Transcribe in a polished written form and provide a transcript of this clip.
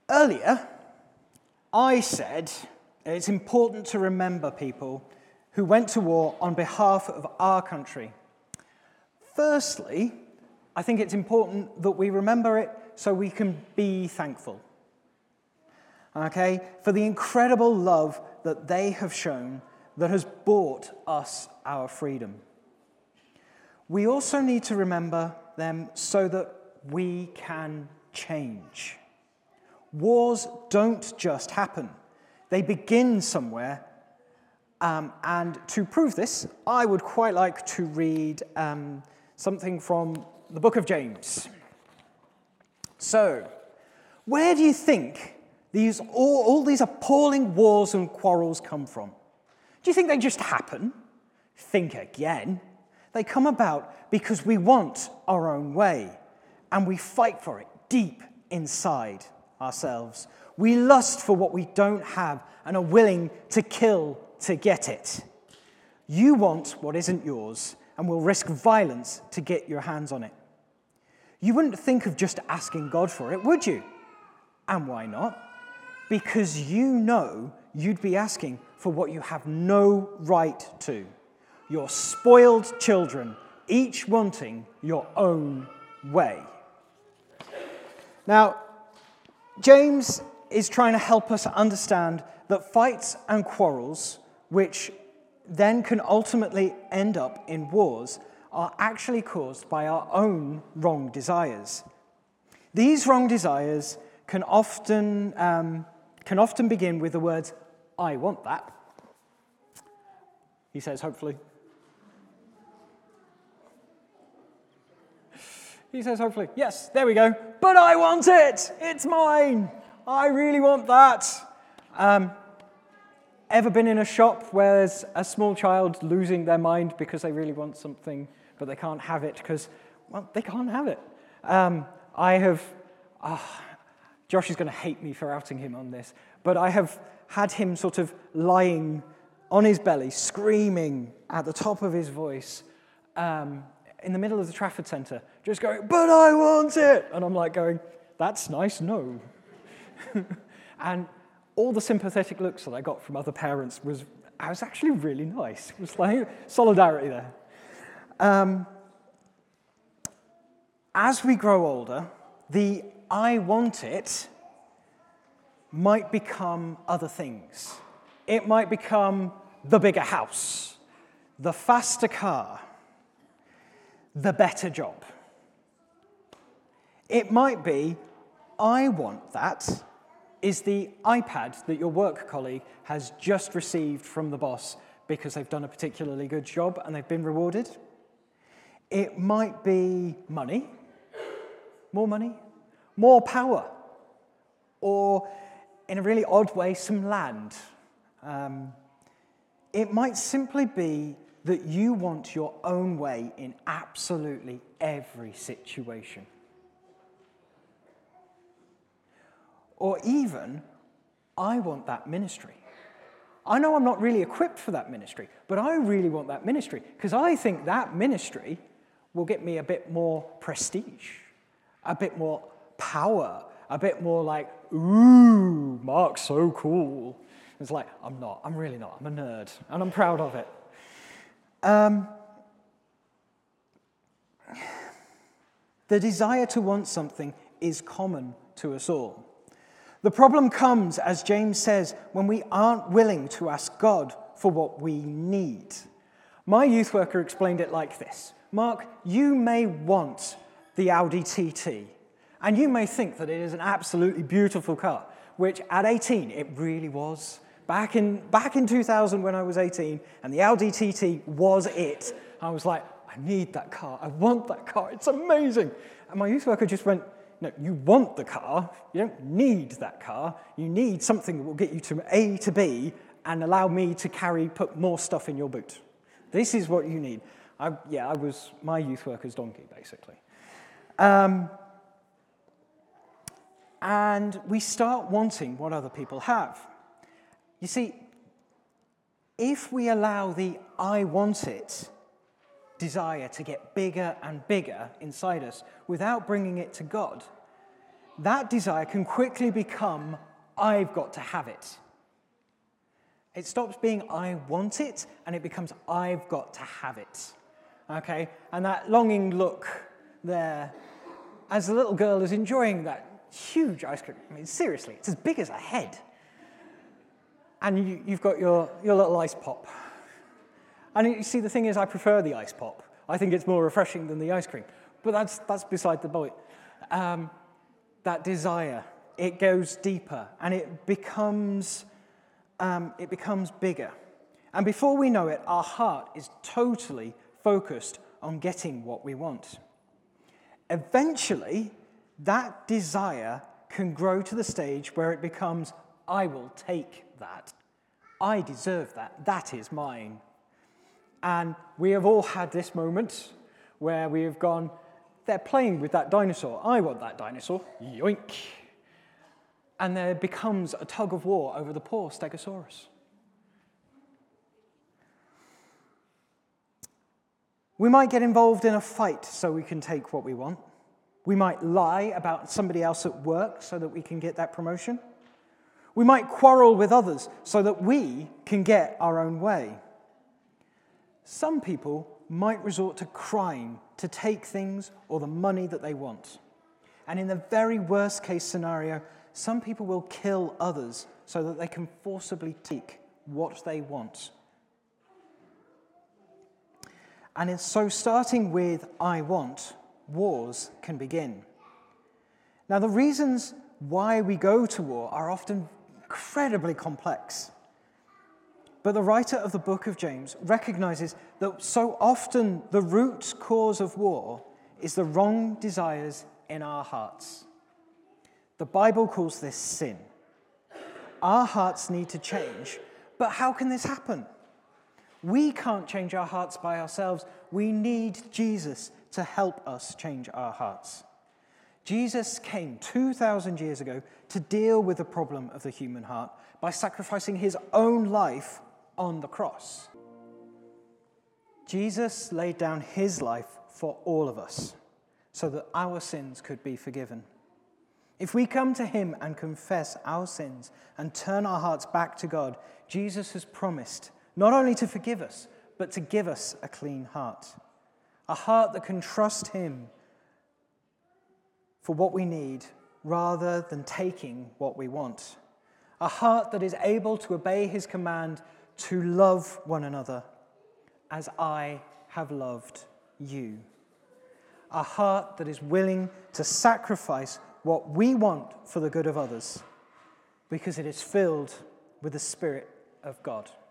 Earlier, I said it's important to remember people who went to war on behalf of our country. Firstly, I think it's important that we remember it so we can be thankful, okay, for the incredible love that they have shown that has bought us our freedom. We also need to remember them so that we can change. Wars don't just happen. They begin somewhere. And to prove this, I would quite like to read something from the book of James. So, where do you think all these appalling wars and quarrels come from? Do you think they just happen? Think again. They come about because we want our own way, and we fight for it deep inside ourselves. We lust for what we don't have and are willing to kill to get it. You want what isn't yours and will risk violence to get your hands on it. You wouldn't think of just asking God for it, would you? And why not? Because you know you'd be asking for what you have no right to. Your spoiled children, each wanting your own way. Now, James is trying to help us understand that fights and quarrels, which then can ultimately end up in wars, are actually caused by our own wrong desires. These wrong desires can often begin with the words, "I want that." He says, hopefully. He says, hopefully, yes, there we go. But I want it. It's mine. I really want that. Ever been in a shop where there's a small child losing their mind because they really want something, but they can't have it because, well, they can't have it? Josh is going to hate me for outing him on this, but I have had him sort of lying on his belly, screaming at the top of his voice, in the middle of the Trafford Centre, just going, "But I want it!" And I'm like going, "That's nice, no." And all the sympathetic looks that I got from other parents was actually really nice. It was like solidarity there. As we grow older, the "I want it" might become other things. It might become the bigger house, the faster car, the better job. It might be, "I want that" is the iPad that your work colleague has just received from the boss because they've done a particularly good job and they've been rewarded. It might be money, more power, or in a really odd way, some land. It might simply be that you want your own way in absolutely every situation. Or even, "I want that ministry. I know I'm not really equipped for that ministry, but I really want that ministry because I think that ministry will get me a bit more prestige, a bit more power, a bit more like, ooh, Mark's so cool." It's like, I'm really not. I'm a nerd, and I'm proud of it. The desire to want something is common to us all. The problem comes, as James says, when we aren't willing to ask God for what we need. My youth worker explained it like this. "Mark, you may want the Audi TT, and you may think that it is an absolutely beautiful car, which at 18 it really was. Back in 2000 when I was 18, and the Audi TT was it. I was like, I need that car. I want that car. It's amazing. And my youth worker just went, "No, you want the car. You don't need that car. You need something that will get you to A to B and allow me to put more stuff in your boot. This is what you need." I was my youth worker's donkey, basically. And we start wanting what other people have. You see, if we allow the "I want it" desire to get bigger and bigger inside us without bringing it to God, that desire can quickly become, I've got to have it. It stops being, I want it, and it becomes, I've got to have it. Okay? And that longing look there, as the little girl is enjoying that huge ice cream. I mean, seriously, it's as big as a head. And you've got your little ice pop. And you see, the thing is, I prefer the ice pop. I think it's more refreshing than the ice cream. But that's beside the point. That desire, it goes deeper, and it becomes bigger. And before we know it, our heart is totally focused on getting what we want. Eventually, that desire can grow to the stage where it becomes, I will take that. I deserve that. That is mine. And we have all had this moment where we have gone, they're playing with that dinosaur. I want that dinosaur. Yoink. And there becomes a tug of war over the poor Stegosaurus. We might get involved in a fight so we can take what we want. We might lie about somebody else at work so that we can get that promotion. We might quarrel with others so that we can get our own way. Some people might resort to crime to take things or the money that they want. And in the very worst case scenario, some people will kill others so that they can forcibly take what they want. And so starting with I want, wars can begin. Now, the reasons why we go to war are often incredibly complex. But the writer of the book of James recognizes that so often the root cause of war is the wrong desires in our hearts. The Bible calls this sin. Our hearts need to change, but how can this happen? We can't change our hearts by ourselves. We need Jesus to help us change our hearts. Jesus came 2,000 years ago to deal with the problem of the human heart by sacrificing his own life on the cross. Jesus laid down his life for all of us so that our sins could be forgiven. If we come to him and confess our sins and turn our hearts back to God, Jesus has promised not only to forgive us, but to give us a clean heart. A heart that can trust him for what we need rather than taking what we want. A heart that is able to obey his command to love one another as I have loved you. A heart that is willing to sacrifice what we want for the good of others because it is filled with the Spirit of God.